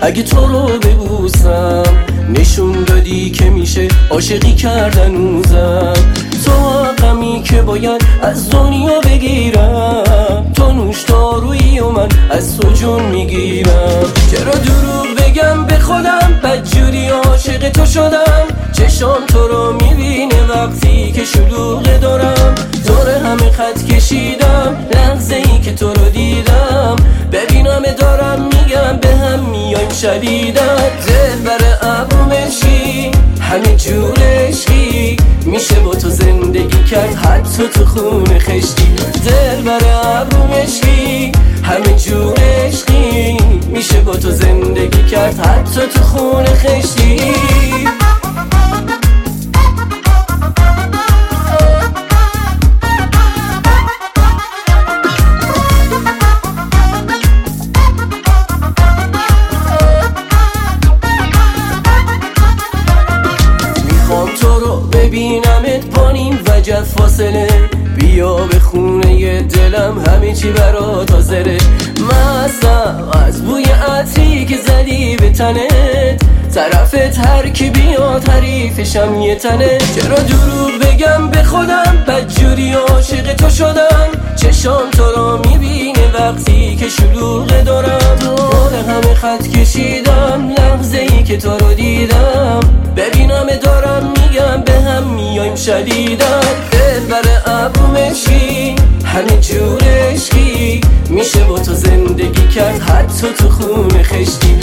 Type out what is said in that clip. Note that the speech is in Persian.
اگه تو رو ببوسم نشون دادی که میشه عاشقی کردن اوزم. تو غمی که باید از دنیا بگیرم، تو نوشدارویی و من از تو جون میگیرم. چرا دروغ بگم به خودم، بدجوری عاشق تو شدم. چشام تو رو میبینه وقتی که شلوغ دارم. دور همه خط کشیدم لحظه ای که تو رو دیدم. ببینم دارم میگم به هم میایم شدیدن. دل بر ابرومشی همه جور عشقی، میشه با تو زندگی کرد حتی تو خون خشتی. دل بر ابرومشی همه جور عشقی، میشه با تو زندگی کرد حتی تو خون خشتی. تو رو ببینمت پانیم وجد فاصله، بیا به خونه دلم همه چی برات حاضره. مستم از بوی عطری که زدی به تنت، طرفت هر کی بیاد حریفشم یه تنه. چرا دروغ بگم به خودم، بدجوری عاشق تو شدم. چشام تو رو میبینه وقتی که شلوغ دارم. دور همه خط کشیدم لحظه ای که تو رو دیدم. ببینم دارم میگم به هم میایم شدیدن. دل بر ابرومشی همه جور عشقی، میشه با تو زندگی کرد حتی تو خون خشتی.